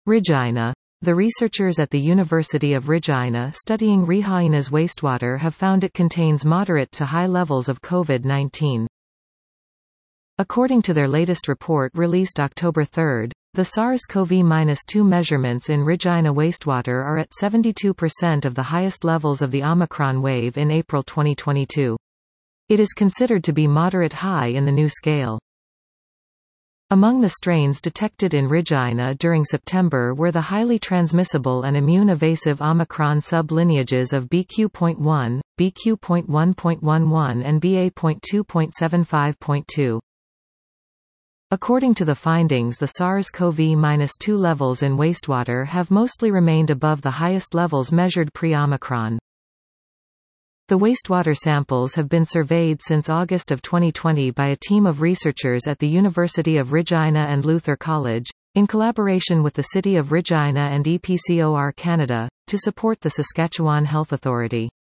Regina. The researchers at the University of Regina studying Regina's wastewater have found it contains moderate to high levels of COVID-19. According to their latest report released October 3, the SARS-CoV-2 measurements in Regina wastewater are at 72% of the highest levels of the Omicron wave in April 2022. It is considered to be moderate high in the new scale. Among the strains detected in Regina during September were the highly transmissible and immune-evasive Omicron sub-lineages of BQ.1, BQ.1.11 and BA.2.75.2. According to the findings, the SARS-CoV-2 levels in wastewater have mostly remained above the highest levels measured pre-Omicron. The wastewater samples have been surveyed since August of 2020 by a team of researchers at the University of Regina and Luther College, in collaboration with the City of Regina and EPCOR Canada, to support the Saskatchewan Health Authority.